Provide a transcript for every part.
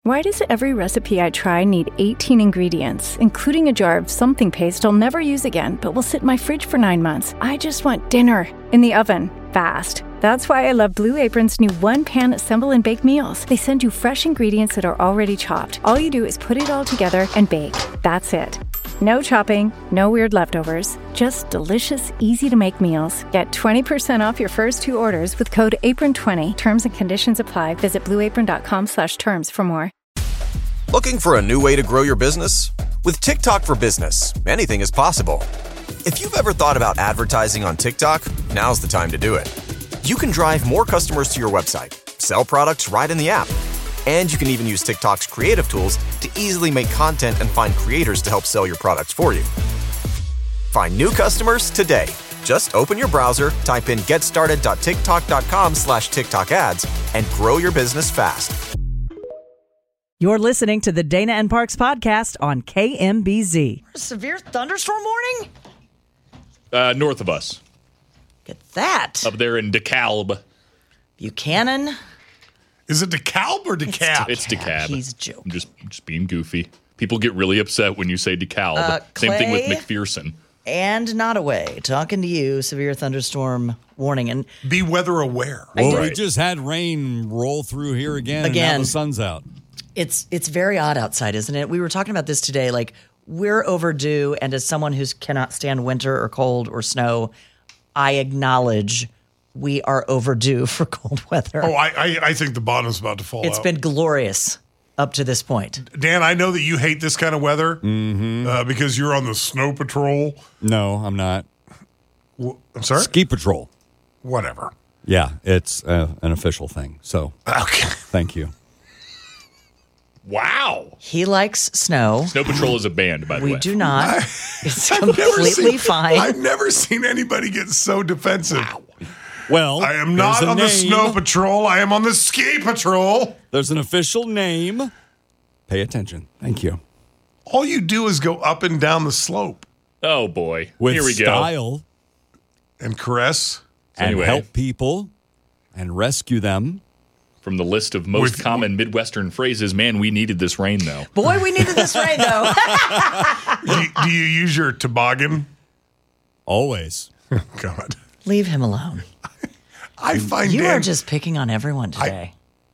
Why does every recipe I try need 18 ingredients, including a jar of something paste I'll never use again, but will sit in my fridge for 9 months? I just want dinner in the oven, fast. That's why I love Blue Apron's new one-pan assemble and bake meals. They send you fresh ingredients that are already chopped. All you do is put it all together and bake. That's it. No chopping, no weird leftovers, just delicious, easy-to-make meals. Get 20% off your first 2 orders with code APRON20. Terms and conditions apply. Visit blueapron.com/terms for more. Looking for a new way to grow your business? With TikTok for Business, anything is possible. If you've ever thought about advertising on TikTok, now's the time to do it. You can drive more customers to your website, sell products right in the app, and you can even use TikTok's creative tools to easily make content and find creators to help sell your products for you. Find new customers today. Just open your browser, type in getstarted.tiktok.com/TikTok ads, and grow your business fast. You're listening to the Dana and Parks podcast on KMBZ. Severe thunderstorm warning? North of us. Get that. Up there in DeKalb. Buchanan. Is it DeKalb or DeKalb? It's DeKalb. He's joking. I'm just being goofy. People get really upset when you say DeKalb. Same thing with McPherson. And Nottoway, talking to you, severe thunderstorm warning. And be weather aware. Well, we just had rain roll through here again. And now the sun's out. It's very odd outside, isn't it? We were talking about this today. Like, we're overdue, and as someone who cannot stand winter or cold or snow, I acknowledge we are overdue for cold weather. Oh, I think the bottom's about to fall out. It's been glorious up to this point. Dan, I know that you hate this kind of weather because you're on the snow patrol. No, I'm not. I'm sorry? Ski patrol. Whatever. Yeah, it's an official thing. So, okay. Thank you. Wow. He likes snow. Snow Patrol is a band, by the way. We do not. It's completely fine. I've never seen anybody get so defensive. Wow. Well, I am not on the Snow Patrol. I am on the Ski Patrol. There's an official name. Pay attention. Thank you. All you do is go up and down the slope. Oh, boy. With Here we style. go. And caress. And anyway, help people. And rescue them. From the list of most common Midwestern phrases, man, we needed this rain, though. Boy, we needed this rain, though. do you use your toboggan? Always. God. Leave him alone. I find you are just picking on everyone today.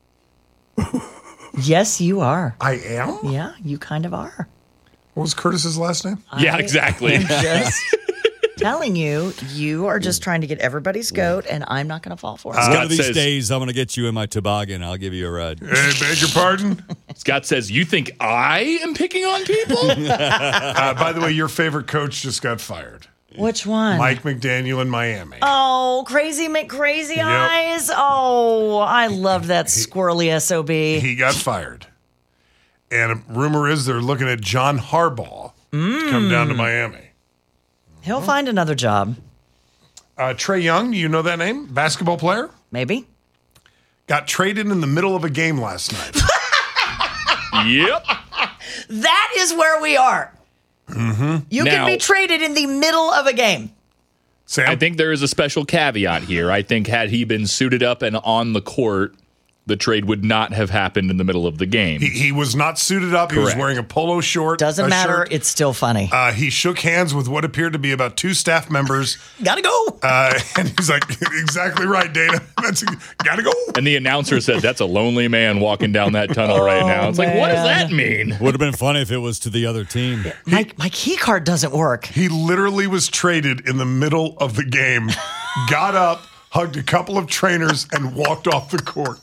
Yes, you are. I am? Yeah, you kind of are. What was Curtis's last name? Yeah, exactly. I'm just telling you, you are just trying to get everybody's goat, and I'm not going to fall for it. One of these days, I'm going to get you in my toboggan. I'll give you a ride. Hey, beg your pardon? Scott says, you think I am picking on people? By the way, your favorite coach just got fired. Which one? Mike McDaniel in Miami. Oh, Crazy McCrazy Eyes. Oh, I loved that squirrely SOB. He got fired. And a rumor is they're looking at John Harbaugh to come down to Miami. He'll find another job. Trae Young, do you know that name? Basketball player? Maybe. Got traded in the middle of a game last night. Yep. That is where we are. Mm-hmm. You can be traded in the middle of a game. Sam? I think there is a special caveat here. I think had he been suited up and on the court, the trade would not have happened in the middle of the game. He was not suited up. Correct. He was wearing a polo short. Doesn't matter. Shirt. It's still funny. He shook hands with what appeared to be about 2 staff members. Gotta go. And he's like, exactly right, Dana. Gotta go. And the announcer said, that's a lonely man walking down that tunnel right now. It's like, what does that mean? Would have been funny if it was to the other team. My key card doesn't work. He literally was traded in the middle of the game, got up, hugged a couple of trainers, and walked off the court.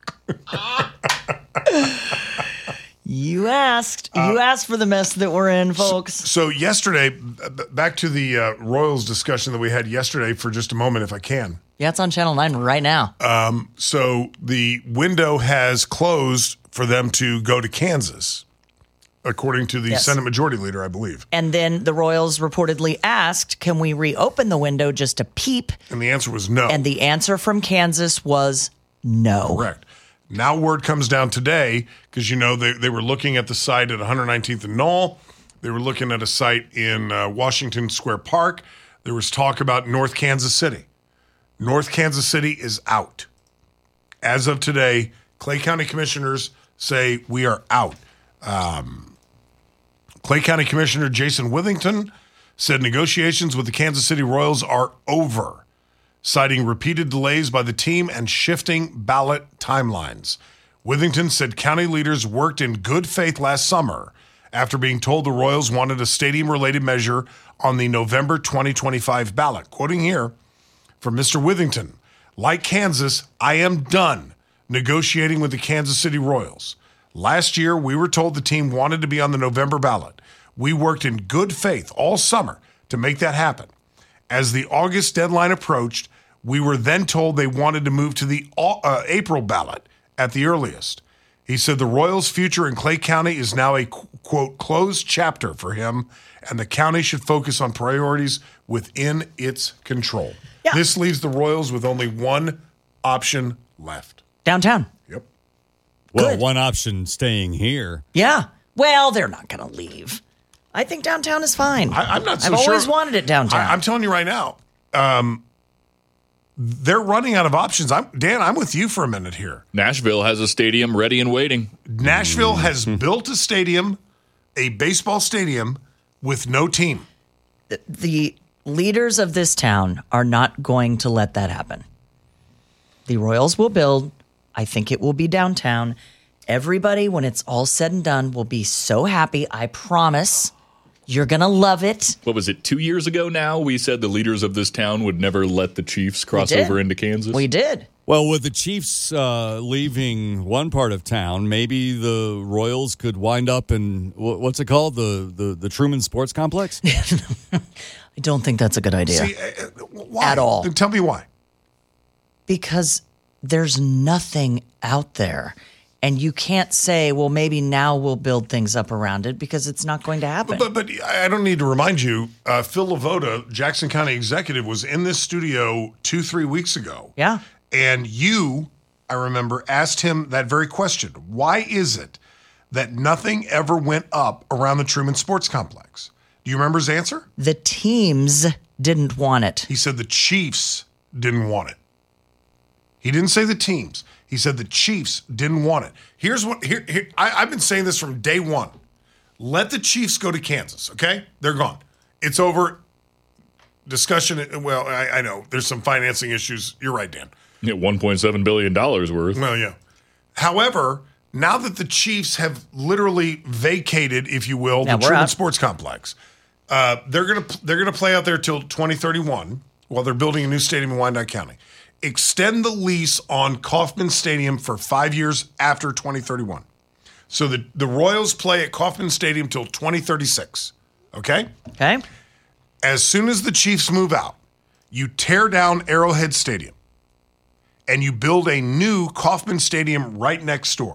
You asked for the mess that we're in, folks. So yesterday, back to the Royals discussion that we had yesterday for just a moment, if I can. Yeah, it's on Channel 9 right now. So the window has closed for them to go to Kansas, according to the Senate Majority Leader, I believe. And then the Royals reportedly asked, can we reopen the window just to peep? And the answer was no. And the answer from Kansas was no. Correct. Now word comes down today, because, you know, they were looking at the site at 119th and Knoll. They were looking at a site in Washington Square Park. There was talk about North Kansas City. North Kansas City is out. As of today, Clay County Commissioners say we are out. Clay County Commissioner Jason Withington said negotiations with the Kansas City Royals are over, citing repeated delays by the team and shifting ballot timelines. Withington said county leaders worked in good faith last summer after being told the Royals wanted a stadium-related measure on the November 2025 ballot. Quoting here from Mr. Withington, like Kansas, I am done negotiating with the Kansas City Royals. Last year, we were told the team wanted to be on the November ballot. We worked in good faith all summer to make that happen. As the August deadline approached, we were then told they wanted to move to the April ballot at the earliest. He said the Royals' future in Clay County is now a, quote, closed chapter for him, and the county should focus on priorities within its control. Yeah. This leaves the Royals with only one option left. Downtown. Yep. Well, Good. one option staying here. Yeah. Well, they're not going to leave. I think downtown is fine. I'm not so I've sure. always wanted it downtown. I'm telling you right now, they're running out of options. Dan, I'm with you for a minute here. Nashville has a stadium ready and waiting. Nashville has built a stadium, a baseball stadium, with no team. The leaders of this town are not going to let that happen. The Royals will build. I think it will be downtown. Everybody, when it's all said and done, will be so happy. I promise. You're going to love it. What was it, 2 years ago now? We said the leaders of this town would never let the Chiefs cross over into Kansas. We did. Well, with the Chiefs leaving one part of town, maybe the Royals could wind up in, what's it called? The Truman Sports Complex? I don't think that's a good idea. See, why? At all. Then tell me why. Because there's nothing out there. And you can't say, well, maybe now we'll build things up around it, because it's not going to happen. But I don't need to remind you, Phil Lavoda, Jackson County executive, was in this studio 2-3 weeks ago. Yeah. And you, I remember, asked him that very question. Why is it that nothing ever went up around the Truman Sports Complex? Do you remember his answer? The teams didn't want it. He said the Chiefs didn't want it. He didn't say the teams. He said the Chiefs didn't want it. Here's what I've been saying this from day one. Let the Chiefs go to Kansas, okay? They're gone. It's over. Discussion. Well, I know there's some financing issues. You're right, Dan. Yeah, $1.7 billion worth. Well, yeah. However, now that the Chiefs have literally vacated, if you will, the Truman Sports Complex, they're gonna play out there till 2031 while they're building a new stadium in Wyandotte County. Extend the lease on Kauffman Stadium for 5 years after 2031. So the Royals play at Kauffman Stadium till 2036. Okay? Okay. As soon as the Chiefs move out, you tear down Arrowhead Stadium and you build a new Kauffman Stadium right next door.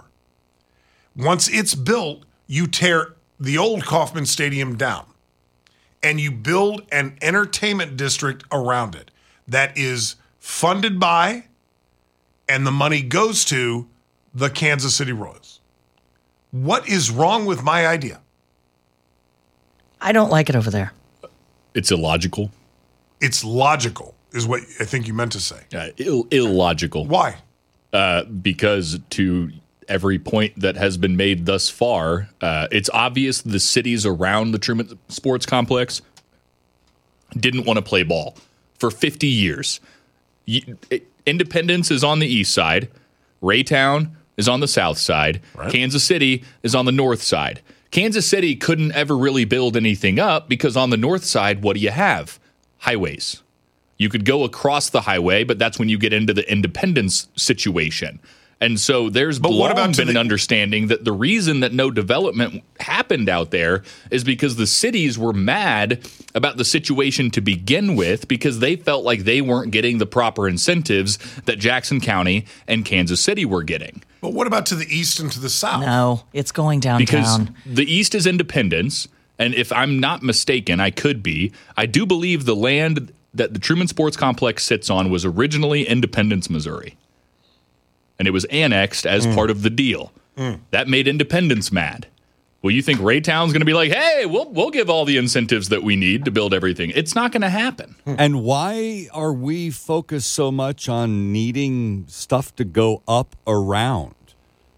Once it's built, you tear the old Kauffman Stadium down and you build an entertainment district around it that is funded by, and the money goes to, the Kansas City Royals. What is wrong with my idea? I don't like it over there. It's illogical. It's logical, is what I think you meant to say. Illogical. Why? Because to every point that has been made thus far, it's obvious the cities around the Truman Sports Complex didn't want to play ball for 50 years. Independence is on the east side. Raytown is on the south side. Right. Kansas City is on the north side. Kansas City couldn't ever really build anything up because on the north side, what do you have? Highways. You could go across the highway, but that's when you get into the independence situation. And so there's long been an understanding that the reason that no development happened out there is because the cities were mad about the situation to begin with because they felt like they weren't getting the proper incentives that Jackson County and Kansas City were getting. But what about to the east and to the south? No, it's going downtown. Because the east is Independence, and if I'm not mistaken, I could be. I do believe the land that the Truman Sports Complex sits on was originally Independence, Missouri. And it was annexed as part of the deal. That made Independence mad. Well, you think Raytown's going to be like, hey, we'll give all the incentives that we need to build everything. It's not going to happen. And why are we focused so much on needing stuff to go up around?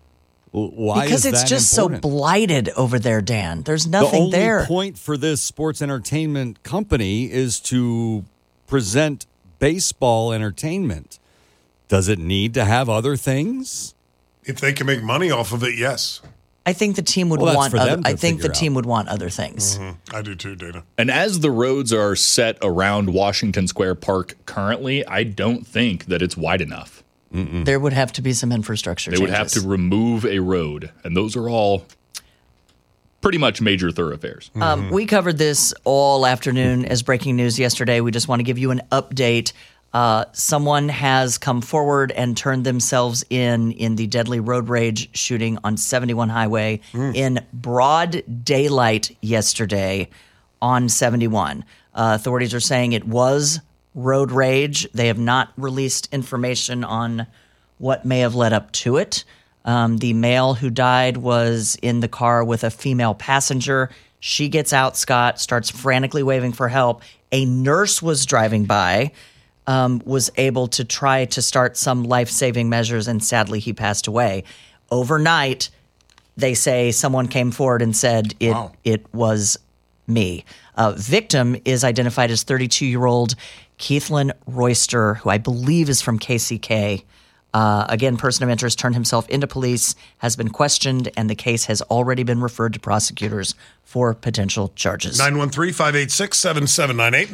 Why Because is it's that just important? so blighted over there, Dan. There's nothing the only there. point for this sports entertainment company is to present baseball entertainment. Does it need to have other things? If they can make money off of it, yes. I think the team would Well, that's want. for them to I think the figure team out. would want other things. I do too, Dana. And as the roads are set around Washington Square Park currently, I don't think that it's wide enough. There would have to be some infrastructure. They would have to remove a road, and those are all pretty much major thoroughfares. We covered this all afternoon as breaking news yesterday. We just want to give you an update. Someone has come forward and turned themselves in the deadly road rage shooting on 71 Highway in broad daylight yesterday on 71. Authorities are saying it was road rage. They have not released information on what may have led up to it. The male who died was in the car with a female passenger. She gets out, Scott, starts frantically waving for help. A nurse was driving by, was able to try to start some life-saving measures, and sadly he passed away. Overnight, they say someone came forward and said it was me. Victim is identified as 32-year-old Keithlin Royster, who I believe is from KCK. Again, person of interest turned himself into police, has been questioned, and the case has already been referred to prosecutors for potential charges. 913-586-7798.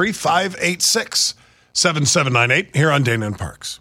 913-586-7798 here on Dana and Parks.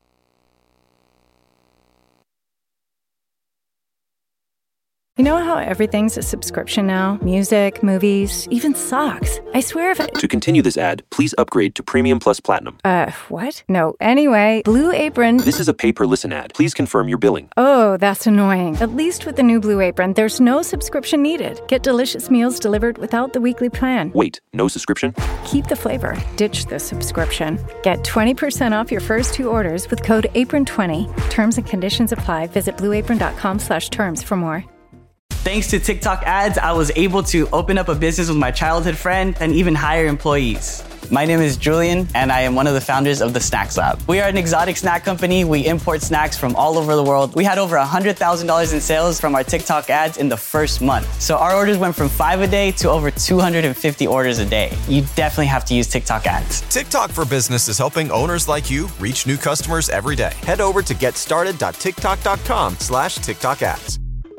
You know how everything's a subscription now? Music, movies, even socks. I swear if it... To continue this ad, please upgrade to Premium Plus Platinum. What? No. Anyway, Blue Apron... This is a pay-per-listen ad. Please confirm your billing. Oh, that's annoying. At least with the new Blue Apron, there's no subscription needed. Get delicious meals delivered without the weekly plan. Wait, no subscription? Keep the flavor. Ditch the subscription. Get 20% off your first 2 orders with code APRON20. Terms and conditions apply. Visit blueapron.com/terms for more. Thanks to TikTok ads, I was able to open up a business with my childhood friend and even hire employees. My name is Julian, and I am one of the founders of the Snacks Lab. We are an exotic snack company. We import snacks from all over the world. We had over $100,000 in sales from our TikTok ads in the first month. So our orders went from 5 a day to over 250 orders a day. You definitely have to use TikTok ads. TikTok for Business is helping owners like you reach new customers every day. Head over to getstarted.tiktok.com/TikTok ads.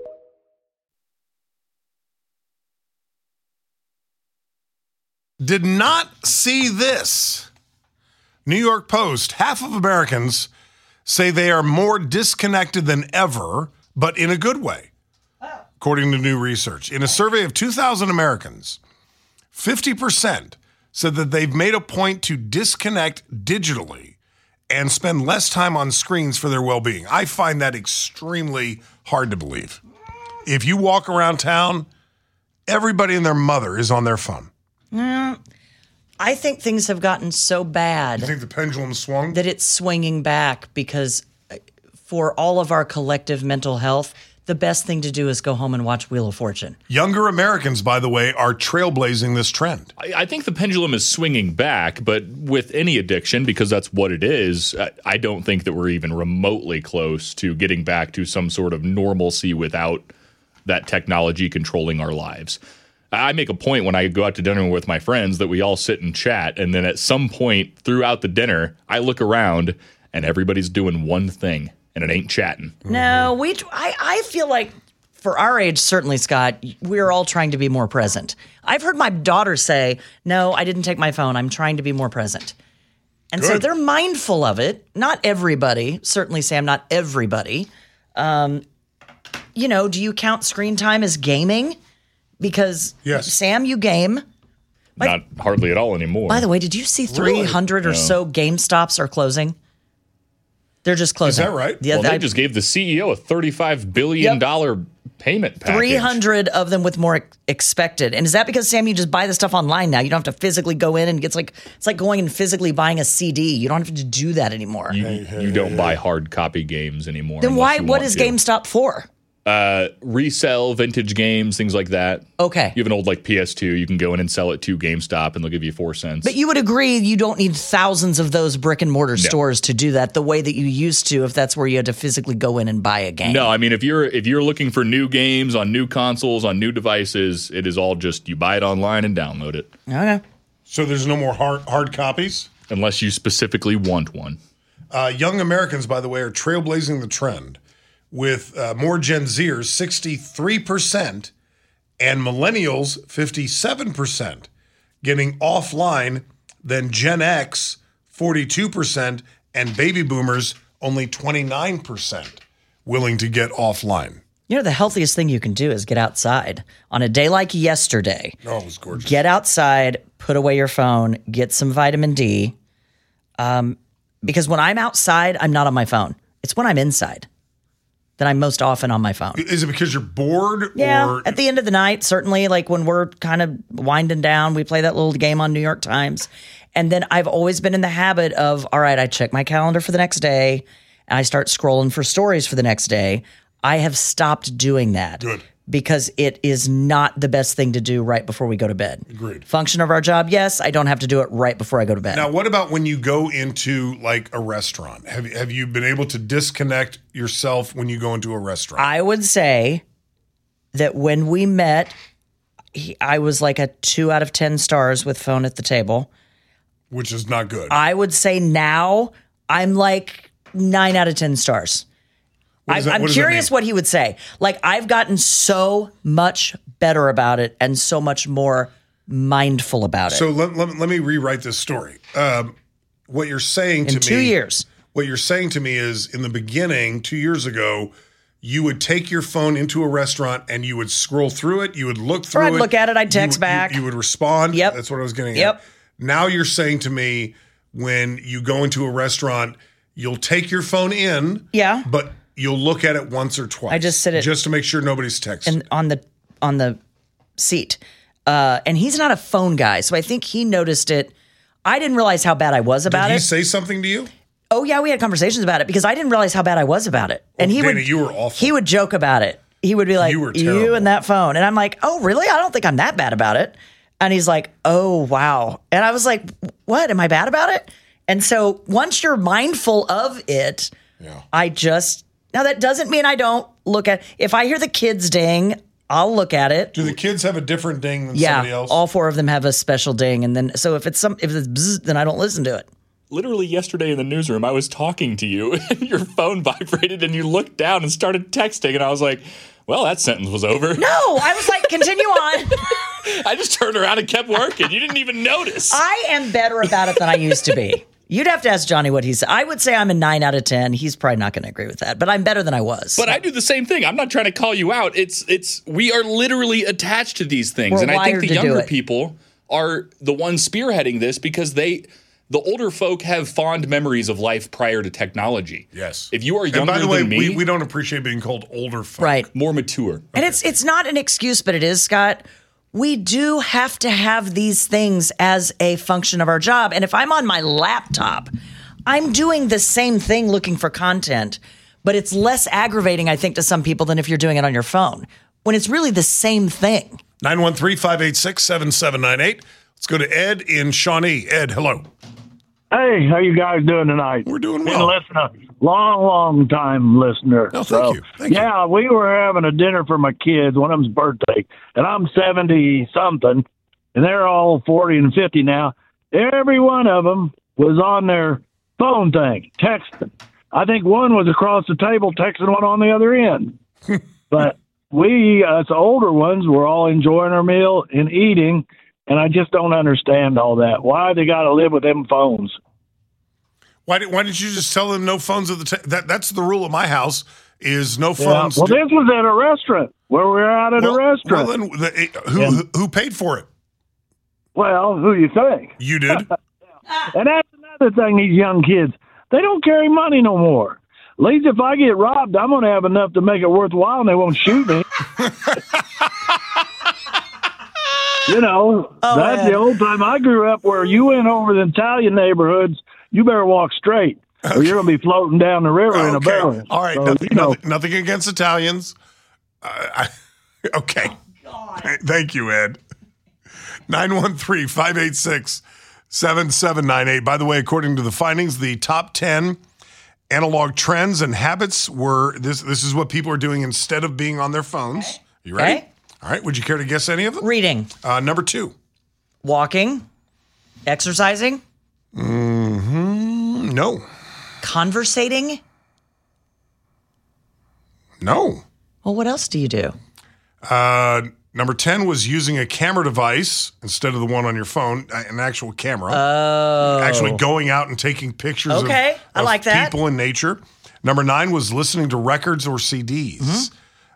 Did not see this. New York Post, half of Americans say they are more disconnected than ever, but in a good way, according to new research. In a survey of 2,000 Americans, 50% said that they've made a point to disconnect digitally and spend less time on screens for their well-being. I find that extremely hard to believe. If you walk around town, everybody and their mother is on their phone. I think things have gotten so bad You think the pendulum swung? that it's swinging back because for all of our collective mental health, the best thing to do is go home and watch Wheel of Fortune. Younger Americans, by the way, are trailblazing this trend. I think the pendulum is swinging back, but with any addiction, because that's what it is, I don't think that we're even remotely close to getting back to some sort of normalcy without that technology controlling our lives. I make a point when I go out to dinner with my friends that we all sit and chat, and then at some point throughout the dinner, I look around and everybody's doing one thing, and it ain't chatting. No, I feel like for our age, certainly, Scott, we're all trying to be more present. I've heard my daughter say, no, I didn't take my phone. I'm trying to be more present. And so they're mindful of it. Not everybody. Certainly, Sam, not everybody. Do you count screen time as gaming? Because, Yes. Sam, you game. Not hardly at all anymore. By the way, did you see 300 or so GameStops are closing? They're just closing. Is that right? Yeah, well, they just gave the CEO a $35 billion payment package. 300 of them with more expected. And is that because, Sam, you just buy the stuff online now? You don't have to physically go in and it's like going and physically buying a CD. You don't have to do that anymore. You don't buy hard copy games anymore. Then unless you what want is to. GameStop for? Resell vintage games, things like that. Okay. You have an old like PS2, you can go in and sell it to GameStop and they'll give you 4 cents. But you would agree you don't need thousands of those brick and mortar stores to do that the way that you used to if that's where you had to physically go in and buy a game. No, I mean if you're looking for new games on new consoles, on new devices, it is all just you buy it online and download it. Okay. So there's no more hard copies? Unless you specifically want one. Young Americans, by the way, are trailblazing the trend with more Gen Zers, 63%, and millennials, 57%, getting offline than Gen X, 42%, and baby boomers, only 29% willing to get offline. You know, the healthiest thing you can do is get outside. On a day like yesterday, Oh, it was gorgeous. get outside, put away your phone, get some vitamin D. Because when I'm outside, I'm not on my phone. It's when I'm inside that I'm most often on my phone. Is it because you're bored? Yeah, Or at the end of the night, certainly, like when we're kind of winding down, we play that little game on New York Times. And then I've always been in the habit of, all right, I check my calendar for the next day, and I start scrolling for stories for the next day. I have stopped doing that. Good. Because it is not the best thing to do right before we go to bed. Agreed. Function of our job, yes. I don't have to do it right before I go to bed. Now, what about when you go into like a restaurant? Have you been able to disconnect yourself when you go into a restaurant? I would say that when we met, I was like a 2 out of 10 stars with phone at the table. Which is not good. I would say now I'm like 9 out of 10 stars. I'm curious what he would say. Like, I've gotten so much better about it and so much more mindful about it. So let me rewrite this story. What you're saying to me... In 2 years. What you're saying to me is, in the beginning, 2 years ago, you would take your phone into a restaurant and you would scroll through it. You would look through it. Or I'd look at it. I'd text back. You would respond. Yep. That's what I was getting Yep. at. Now you're saying to me, when you go into a restaurant, you'll take your phone in. Yeah. But you'll look at it once or twice. I just sit it just to make sure nobody's texting. And on the seat. And he's not a phone guy, so I think he noticed it. I didn't realize how bad I was about Did he it. say something to you? Oh yeah, we had conversations about it because I didn't realize how bad I was about it. And Dana, you were awful. He would joke about it. He would be like, You were terrible. "You and that phone," and I'm like, "Oh really? I don't think I'm that bad about it." And he's like, "Oh wow," and I was like, "What? Am I bad about it?" And so once you're mindful of it, now that doesn't mean I don't look at. If I hear the kids ding, I'll look at it. Do the kids have a different ding than somebody else? All 4 of them have a special ding, and then so if it's bzz, then I don't listen to it. Literally yesterday in the newsroom, I was talking to you and your phone vibrated and you looked down and started texting. And I was like, well, that sentence was over. No, I was like, continue on. I just turned around and kept working. You didn't even notice. I am better about it than I used to be. You'd have to ask Johnny what he said. I would say I'm a 9 out of 10. He's probably not going to agree with that, but I'm better than I was. But I do the same thing. I'm not trying to call you out. We are literally attached to these things. We're and I think wired the to do younger it. people are the ones spearheading this because the older folk have fond memories of life prior to technology. Yes. If you are younger and by the way, than me, we don't appreciate being called older folk. Right. more mature. And it's not an excuse, but it is, Scott. We do have to have these things as a function of our job. And if I'm on my laptop, I'm doing the same thing looking for content, but it's less aggravating, I think, to some people than if you're doing it on your phone, when it's really the same thing. 913-586-7798. Let's go to Ed in Shawnee. Ed, hello. Hey, how you guys doing tonight? We're doing Been well. listener, long time listener. Oh, thank you. Thank you. Yeah, we were having a dinner for my kids, one of them's birthday, and I'm 70-something, and they're all 40 and 50 now. Every one of them was on their phone thing, texting. I think one was across the table texting one on the other end. But we, us older ones, were all enjoying our meal and eating, and I just don't understand all that. Why they got to live with them phones? Why didn't you just tell them no phones at the table? That's the rule at my house is no phones. Well, this was at a restaurant where we were out at a restaurant. Well, then who paid for it? Well, who you think? You did. And that's another thing, these young kids, they don't carry money no more. At least if I get robbed, I'm going to have enough to make it worthwhile and they won't shoot me. You know, that's the old time I grew up where you went over the Italian neighborhoods, you better walk straight or you're going to be floating down the river in a barrel. All right. So, Nothing against Italians. Okay. Thank you, Ed. 913-586-7798. By the way, according to the findings, the top 10 analog trends and habits were this is what people are doing instead of being on their phones. Okay. You ready? Okay. All right. Would you care to guess any of them? Reading. Number 2. Walking. Exercising. No. Conversating. No. Well, what else do you do? Number 10 was using a camera device instead of the one on your phone, an actual camera. Oh. Actually going out and taking pictures of I like that. people in nature. Number 9 was listening to records or CDs.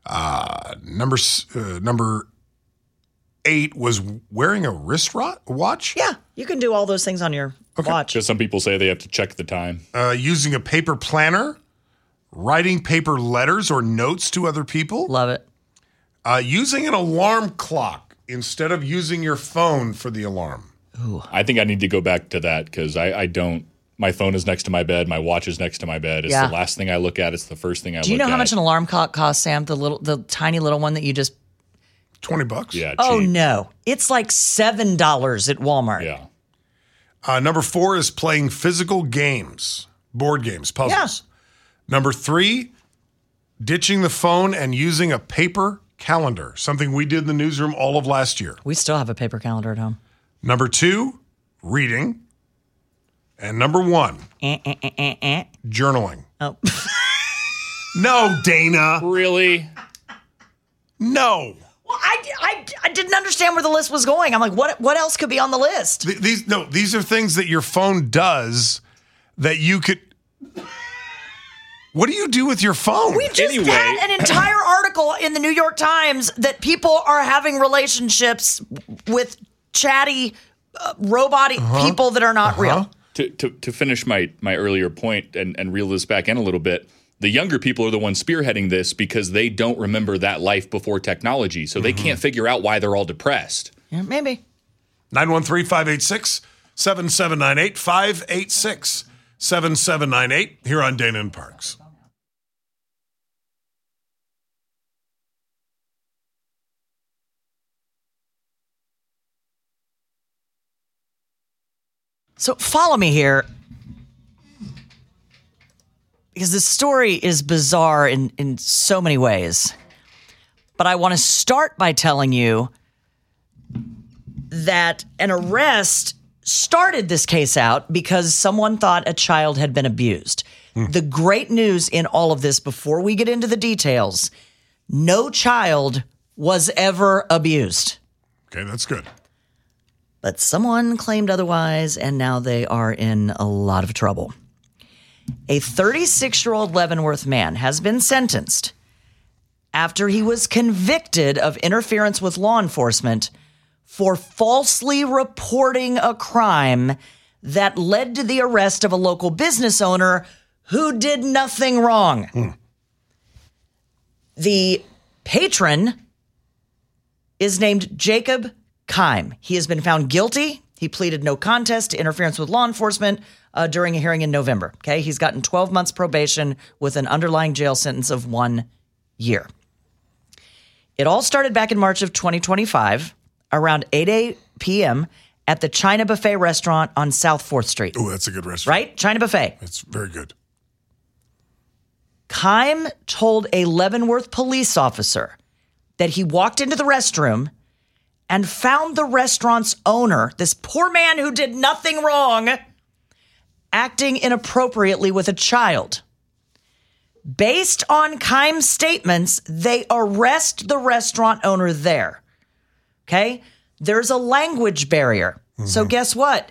Number 8 was wearing a watch. Yeah, you can do all those things on your watch. Because some people say they have to check the time. Using a paper planner, writing paper letters or notes to other people. Love it. Using an alarm clock instead of using your phone for the alarm. Ooh. I think I need to go back to that because I don't. My phone is next to my bed. My watch is next to my bed. It's the last thing I look at. It's the first thing I look at. Do you know how much an alarm clock costs, Sam? The tiny little one that you just... $20. Yeah. Oh, cheap. no. It's like $7 at Walmart. Yeah. Number 4 is playing physical games, board games, puzzles. Yeah. Number 3, ditching the phone and using a paper calendar, something we did in the newsroom all of last year. We still have a paper calendar at home. Number 2, reading. And number 1, journaling. Oh. No, Dana. Really? No. Well, I didn't understand where the list was going. I'm like, what else could be on the list? These are things that your phone does that you could... What do you do with your phone? We just had an entire article in the New York Times that people are having relationships with chatty, robot-y people that are not real. To finish my earlier point and reel this back in a little bit, the younger people are the ones spearheading this because they don't remember that life before technology, so they can't figure out why they're all depressed. Yeah, maybe. 913-586-7798, 586-7798 here on Dana and Parks. So follow me here, because this story is bizarre in so many ways. But I want to start by telling you that an arrest started this case out because someone thought a child had been abused. The great news in all of this, before we get into the details, no child was ever abused. Okay, that's good. But someone claimed otherwise, and now they are in a lot of trouble. A 36-year-old Leavenworth man has been sentenced after he was convicted of interference with law enforcement for falsely reporting a crime that led to the arrest of a local business owner who did nothing wrong. The patron is named Jacob Keim. He has been found guilty. He pleaded no contest to interference with law enforcement during a hearing in November. Okay, he's gotten 12 months probation with an underlying jail sentence of 1 year. It all started back in March of 2025, around 8 p.m. at the China Buffet restaurant on South 4th Street. Oh, that's a good restaurant. Right? China Buffet. It's very good. Keim told a Leavenworth police officer that he walked into the restroom and found the restaurant's owner, this poor man who did nothing wrong, acting inappropriately with a child. Based on Keim's statements, they arrest the restaurant owner there. Okay? There's a language barrier. So guess what?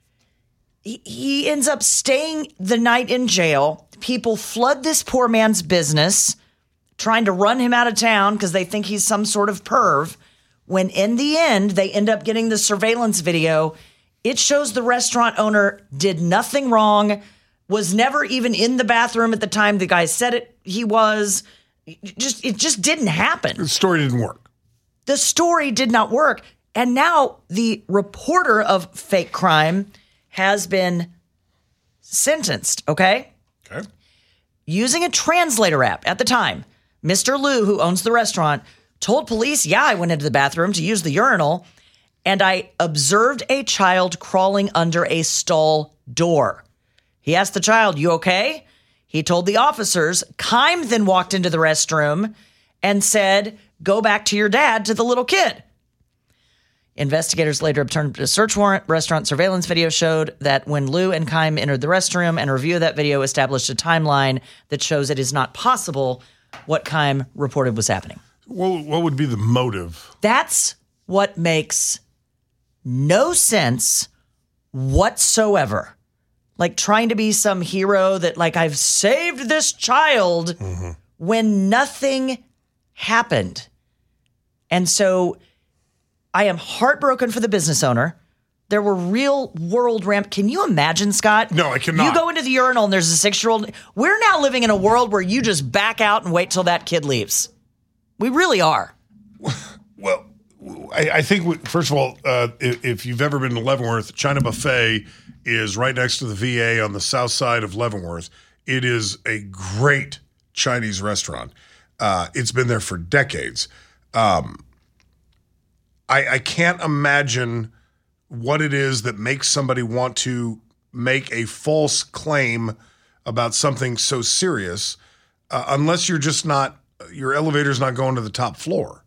He ends up staying the night in jail. People flood this poor man's business, trying to run him out of town because they think he's some sort of perv. When in the end, they end up getting the surveillance video. It shows the restaurant owner did nothing wrong, was never even in the bathroom at the time the guy said he was. It just didn't happen. The story didn't work. The story did not work. And now the reporter of fake crime has been sentenced, okay? Okay. Using a translator app at the time, Mr. Liu, who owns the restaurant, told police, yeah, I went into the bathroom to use the urinal, and I observed a child crawling under a stall door. He asked the child, you okay? He told the officers. Keim then walked into the restroom and said, go back to your dad, to the little kid. Investigators later obtained a search warrant. Restaurant surveillance video showed that when Liu and Keim entered the restroom, and a review of that video established a timeline that shows it is not possible what Keim reported was happening. What would be the motive? That's what makes no sense whatsoever. Like trying to be some hero that, like, I've saved this child when nothing happened. And so I am heartbroken for the business owner. There were real world Can you imagine, Scott? No, I cannot. You go into the urinal and there's a 6-year-old. We're now living in a world where you just back out and wait till that kid leaves. We really are. Well, I think, first of all, if you've ever been to Leavenworth, China Buffet is right next to the VA on the south side of Leavenworth. It is a great Chinese restaurant. It's been there for decades. I can't imagine what it is that makes somebody want to make a false claim about something so serious, unless you're just not, your elevator's not going to the top floor.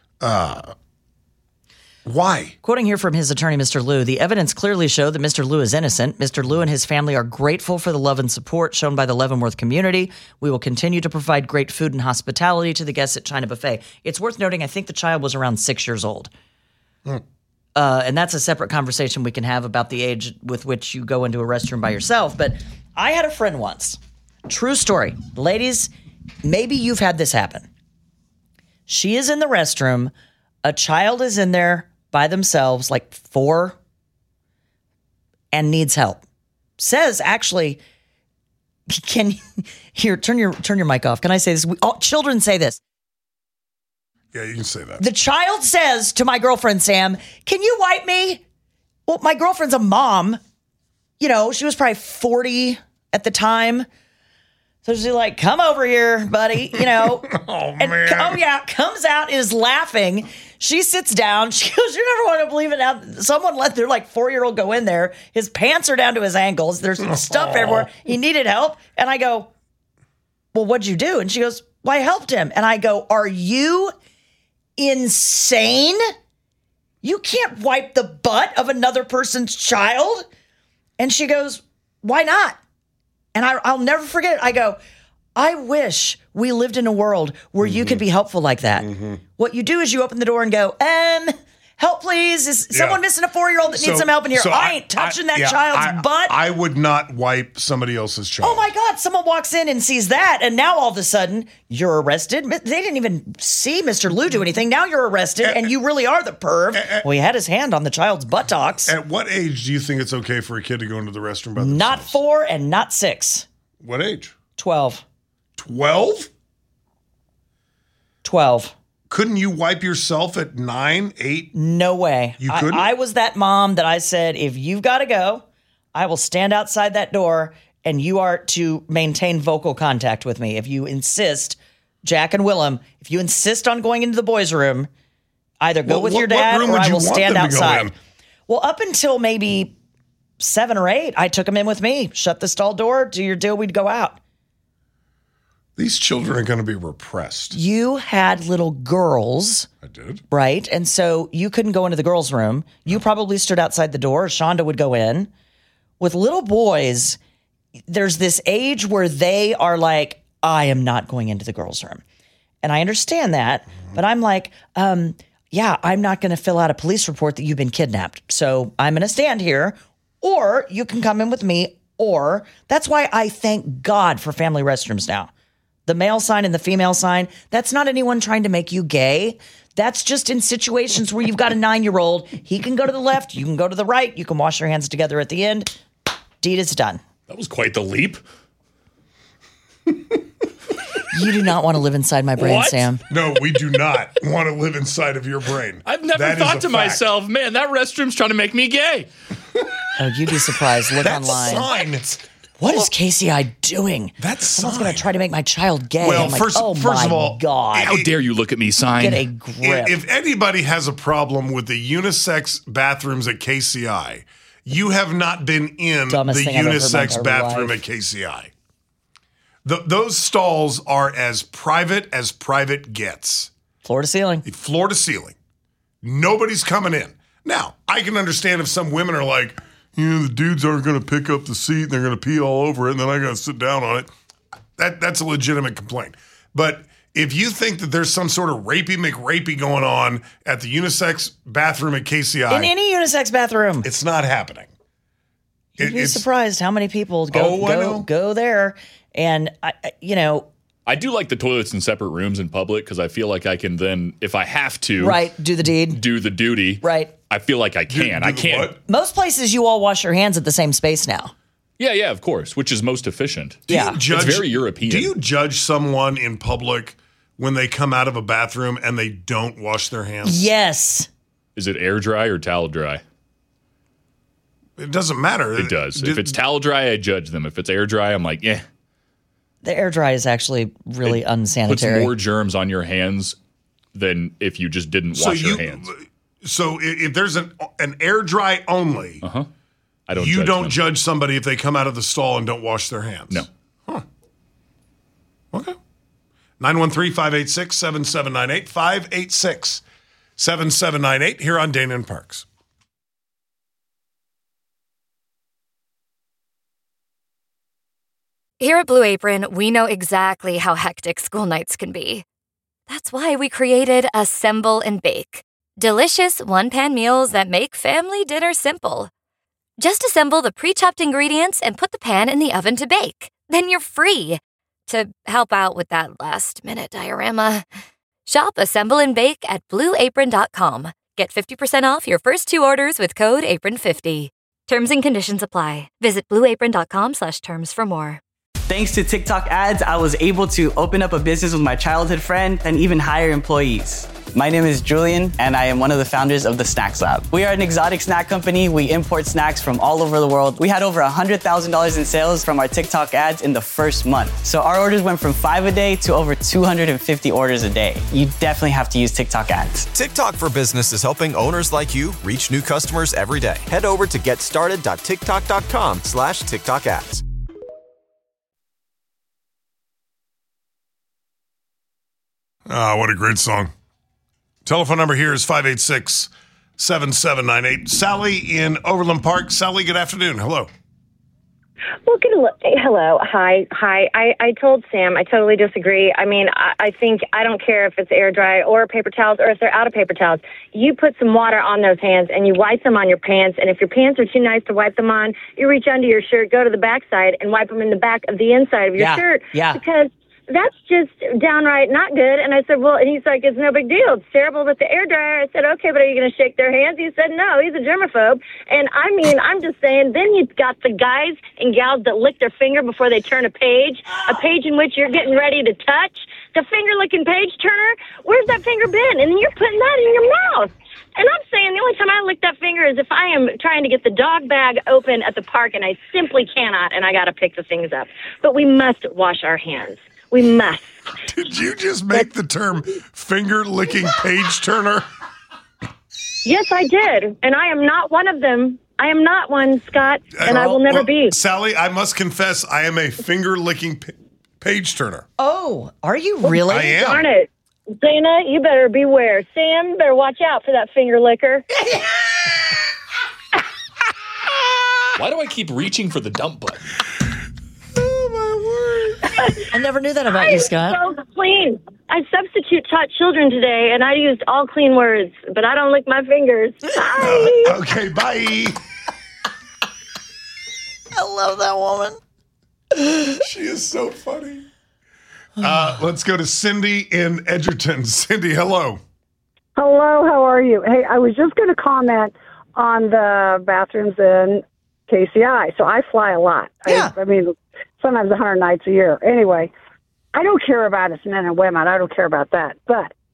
Why? Quoting here from his attorney, Mr. Liu, the evidence clearly showed that Mr. Liu is innocent. Mr. Liu and his family are grateful for the love and support shown by the Leavenworth community. We will continue to provide great food and hospitality to the guests at China Buffet. It's worth noting, I think the child was around 6 years old. And that's a separate conversation we can have about the age with which you go into a restroom by yourself. But I had a friend once. True story. Ladies, maybe you've had this happen. She is in the restroom. A child is in there by themselves, like 4, and needs help. Says, actually, turn your mic off. Can I say this? Children say this. Yeah, you can say that. The child says to my girlfriend, Sam, can you wipe me? Well, my girlfriend's a mom. You know, she was probably 40 at the time. So she's like, come over here, buddy, you know. Comes out, is laughing. She sits down. She goes, you never want to believe it. Now, someone let their 4-year-old go in there. His pants are down to his ankles. There's stuff everywhere. He needed help. And I go, well, what'd you do? And she goes, well, I helped him. And I go, are you insane? You can't wipe the butt of another person's child. And she goes, why not? And I'll never forget it. I go, I wish we lived in a world where you could be helpful like that. What you do is you open the door and go, help please. Is someone missing a 4-year-old that needs some help in here? I ain't touching that child's butt. I would not wipe somebody else's child. Oh my God, someone walks in and sees that, and now all of a sudden you're arrested. They didn't even see Mr. Liu do anything. Now you're arrested, and you really are the perv. Well, he had his hand on the child's buttocks. At what age do you think it's okay for a kid to go into the restroom by themselves? Not 4 and not 6. What age? 12. 12? 12. Couldn't you wipe yourself at 9, 8? No way. You couldn't? I was that mom that I said, if you've got to go, I will stand outside that door and you are to maintain vocal contact with me. If you insist, Jack and Willem, if you insist on going into the boys' room, either go with your dad or I will stand outside. Well, up until maybe 7 or 8, I took them in with me. Shut the stall door, do your deal, we'd go out. These children are going to be repressed. You had little girls. I did. Right? And so you couldn't go into the girls' room. You probably stood outside the door. Shonda would go in. With little boys, there's this age where they are like, I am not going into the girls' room. And I understand that. But I'm like, I'm not going to fill out a police report that you've been kidnapped. So I'm going to stand here. Or you can come in with me. Or that's why I thank God for family restrooms now. The male sign and the female sign, that's not anyone trying to make you gay. That's just in situations where you've got a 9-year-old. He can go to the left. You can go to the right. You can wash your hands together at the end. Deed is done. That was quite the leap. You do not want to live inside my brain, What? Sam. No, we do not want to live inside of your brain. I've never thought to myself, man, that restroom's trying to make me gay. Oh, you'd be surprised. Look That online. sign. What is KCI doing? Someone's going to try to make my child gay. Well, I'm like, first of all, God. How dare you look at me, sign? Get a grip. If anybody has a problem with the unisex bathrooms at KCI, you have not been in Dumbest the thing I've ever heard in unisex my bathroom life. at KCI. Those stalls are as private gets. Floor to ceiling. Floor to ceiling. Nobody's coming in. Now, I can understand if some women are like, the dudes aren't going to pick up the seat and they're going to pee all over it and then I got to sit down on it. That's a legitimate complaint. But if you think that there's some sort of rapey McRapey going on at the unisex bathroom at KCI. In any unisex bathroom. It's not happening. You'd be surprised how many people go there. And, I do like the toilets in separate rooms in public because I feel like I can then, if I have to, do the deed, do the duty. Right. I feel like I can. I can't. What? Most places you all wash your hands at the same space now. Yeah, of course, which is most efficient. It's very European. Do you judge someone in public when they come out of a bathroom and they don't wash their hands? Yes. Is it air dry or towel dry? It doesn't matter. It does. If it's towel dry, I judge them. If it's air dry, I'm like, The air dry is actually really unsanitary. Puts more germs on your hands than if you just didn't wash your hands. So if there's an air dry only, I don't. You don't them. judge somebody if they come out of the stall and don't wash their hands. No. Huh. Okay. 913-586-7798. 586-7798 here on Dana and Parks. Here at Blue Apron, we know exactly how hectic school nights can be. That's why we created Assemble and Bake. Delicious one-pan meals that make family dinner simple. Just assemble the pre-chopped ingredients and put the pan in the oven to bake. Then you're free to help out with that last-minute diorama. Shop Assemble and Bake at BlueApron.com. Get 50% off your first 2 orders with code APRON50. Terms and conditions apply. Visit BlueApron.com/terms for more. Thanks to TikTok ads, I was able to open up a business with my childhood friend and even hire employees. My name is Julian, and I am one of the founders of the Snacks Lab. We are an exotic snack company. We import snacks from all over the world. We had over $100,000 in sales from our TikTok ads in the first month. So our orders went from 5 a day to over 250 orders a day. You definitely have to use TikTok ads. TikTok for Business is helping owners like you reach new customers every day. Head over to getstarted.tiktok.com/TikTok ads. Ah, what a great song. Telephone number here is 586-7798. Sally in Overland Park. Sally, good afternoon. Hello. Well, hello. Hi. I told Sam I totally disagree. I mean, I think I don't care if it's air dry or paper towels or if they're out of paper towels. You put some water on those hands and you wipe them on your pants. And if your pants are too nice to wipe them on, you reach under your shirt, go to the backside and wipe them in the back of the inside of your shirt. Yeah. Because that's just downright not good. And I said, well, and he's like, it's no big deal. It's terrible with the air dryer. I said, okay, but are you going to shake their hands? He said, no, he's a germaphobe. And I mean, I'm just saying, then you've got the guys and gals that lick their finger before they turn a page in which you're getting ready to touch. The finger-licking page turner, where's that finger been? And then you're putting that in your mouth. And I'm saying the only time I lick that finger is if I am trying to get the dog bag open at the park, and I simply cannot, and I got to pick the things up. But we must wash our hands. We must. Did you just make the term finger-licking page turner? Yes, I did. And I am not one of them. I am not one, Scott, and I will never be. Sally, I must confess, I am a finger-licking page turner. Oh, are you really? I am. Darn it. Dana, you better beware. Sam, better watch out for that finger licker. Why do I keep reaching for the dump button? I never knew that about you, Scott. I'm so clean. I substitute taught children today, and I used all clean words, but I don't lick my fingers. Bye. Okay, bye. I love that woman. She is so funny. Let's go to Cindy in Edgerton. Cindy, hello. Hello, how are you? Hey, I was just going to comment on the bathrooms in KCI. So I fly a lot. Yeah. I mean, sometimes 100 nights a year. Anyway, I don't care about us men and women. I don't care about that. But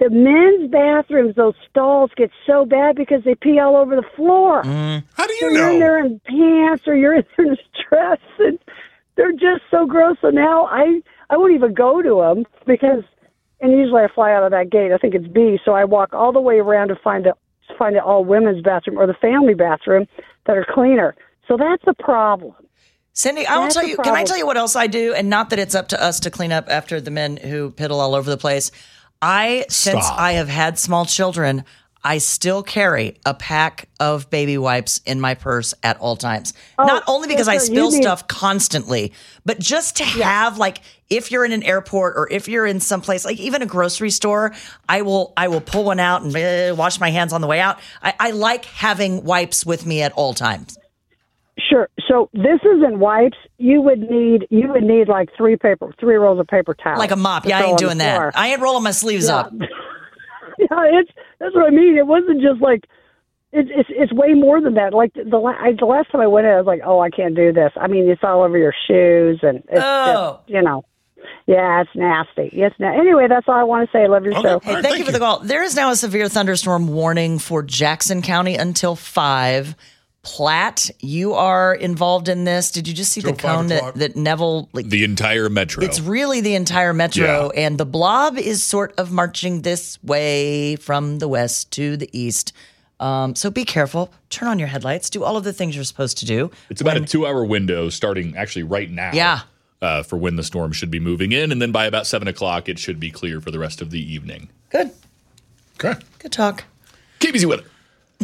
The men's bathrooms, those stalls get so bad because they pee all over the floor. How do you so know? You're in there in pants or you're in there in dress, and they're just so gross. So now I won't even go to them because, and usually I fly out of that gate. I think it's B, so I walk all the way around to find an all women's bathroom or the family bathroom that are cleaner. So that's a problem. Cindy, I will tell you. Can I tell you what else I do? And not that it's up to us to clean up after the men who piddle all over the place. Since I have had small children, I still carry a pack of baby wipes in my purse at all times. Not only because I spill stuff constantly, but just to have, like, if you're in an airport or if you're in someplace, like even a grocery store, I will pull one out and wash my hands on the way out. I like having wipes with me at all times. Sure. So this isn't wipes. You would need like three rolls of paper towels. Like a mop. Yeah, I ain't doing that. I ain't rolling my sleeves up. Yeah, that's what I mean. It wasn't just like it's way more than that. Like the last time I went in, I was like, oh, I can't do this. I mean, it's all over your shoes and it's just, yeah, it's nasty. Anyway, that's all I want to say. I love your show. Hey, thank you for the call. There is now a severe thunderstorm warning for Jackson County until 5. Platt, you are involved in this. Did you just see the cone that Neville... the entire metro. It's really the entire metro, and the blob is sort of marching this way from the west to the east. So be careful. Turn on your headlights. Do all of the things you're supposed to do. It's about a 2-hour window starting actually right now. Yeah. For when the storm should be moving in, and then by about 7 o'clock, it should be clear for the rest of the evening. Good. Okay. Good talk. Keep easy with it.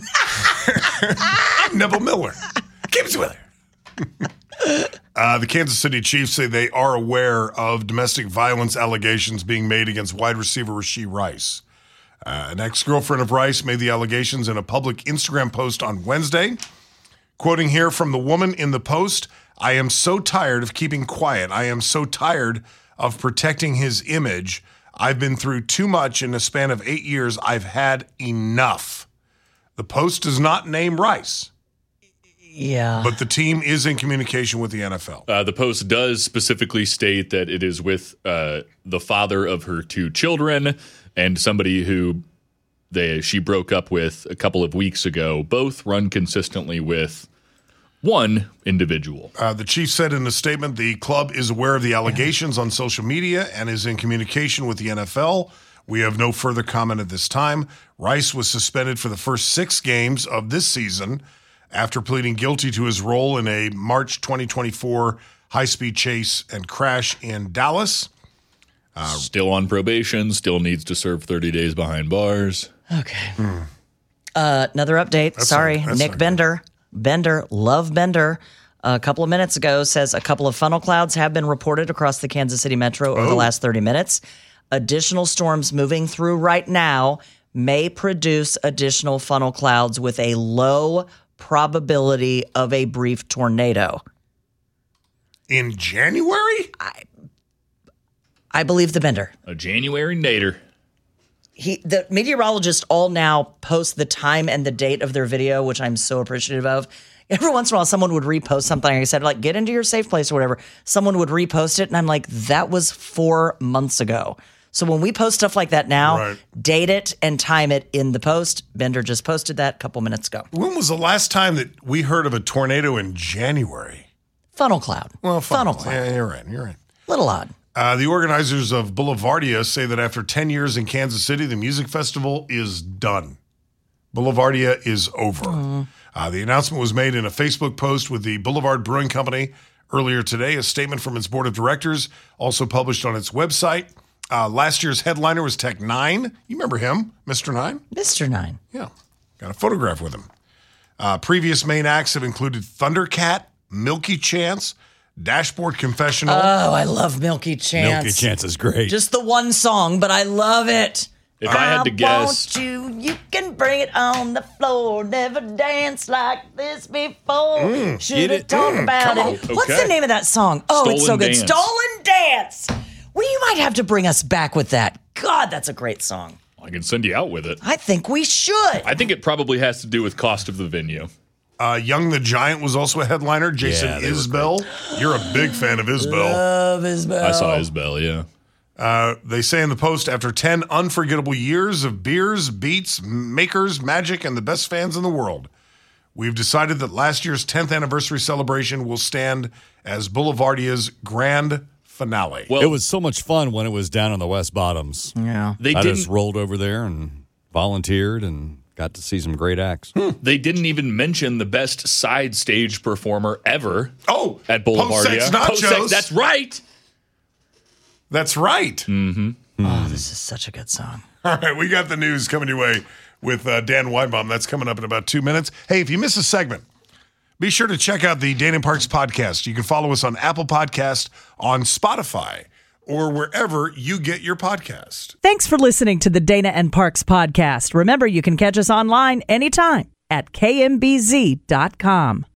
I'm Neville Miller. Keep it with her. The Kansas City Chiefs say they are aware of domestic violence allegations being made against wide receiver Rashee Rice. An ex-girlfriend of Rice made the allegations in a public Instagram post on Wednesday. Quoting here from the woman in the post, "I am so tired of keeping quiet. I am so tired of protecting his image. I've been through too much in a span of 8 years. I've had enough." The post does not name Rice. Yeah. But the team is in communication with the NFL. The post does specifically state that it is with the father of her 2 children and somebody who she broke up with a couple of weeks ago. Both run consistently with one individual. The Chiefs said in a statement the club is aware of the allegations on social media and is in communication with the NFL. We have no further comment at this time. Rice was suspended for the first 6 games of this season after pleading guilty to his role in a March 2024 high-speed chase and crash in Dallas. Still on probation, still needs to serve 30 days behind bars. Okay. Another update. Nick Bender. Love Bender. A couple of minutes ago says a couple of funnel clouds have been reported across the Kansas City metro over the last 30 minutes. Additional storms moving through right now may produce additional funnel clouds with a low probability of a brief tornado. In January? I believe the Bender. A January nader. The meteorologists all now post the time and the date of their video, which I'm so appreciative of. Every once in a while, someone would repost something. Like I said, like, get into your safe place or whatever. Someone would repost it, and I'm like, that was 4 months ago. So when we post stuff like that now, date it and time it in the post. Bender just posted that a couple minutes ago. When was the last time that we heard of a tornado in January? Funnel cloud. Well, funnel cloud. Yeah, you're right. Little odd. The organizers of Boulevardia say that after 10 years in Kansas City, the music festival is done. Boulevardia is over. The announcement was made in a Facebook post with the Boulevard Brewing Company earlier today. A statement from its board of directors also published on its website. Last year's headliner was Tech Nine. You remember him, Mr. Nine? Mr. Nine. Yeah. Got a photograph with him. Previous main acts have included Thundercat, Milky Chance, Dashboard Confessional. Oh, I love Milky Chance. Milky Chance is great. Just the one song, but I love it. If I had to guess. You can bring it on the floor. Never danced like this before. Should have talked about it. Okay. What's the name of that song? Oh, it's so good. Dance. Stolen Dance. Well, you might have to bring us back with that. God, that's a great song. I can send you out with it. I think we should. I think it probably has to do with cost of the venue. Young the Giant was also a headliner. Jason Isbell. You're a big fan of Isbell. Love Isbell. I saw Isbell, yeah. They say in the post, after 10 unforgettable years of beers, beats, makers, magic, and the best fans in the world, we've decided that last year's 10th anniversary celebration will stand as Boulevardia's grand finale. Well, it was so much fun when it was down on the West Bottoms. Yeah. I just rolled over there and volunteered and got to see some great acts. They didn't even mention the best side stage performer ever. Oh, at Boulevardia. Post-sex nachos. Post-sex, that's right. That's right. Mm-hmm. Oh, this is such a good song. All right, we got the news coming your way with Dan Weinbaum. That's coming up in about 2 minutes. Hey, if you miss a segment, be sure to check out the Dana and Parks podcast. You can follow us on Apple Podcast, on Spotify, or wherever you get your podcast. Thanks for listening to the Dana and Parks podcast. Remember, you can catch us online anytime at kmbz.com.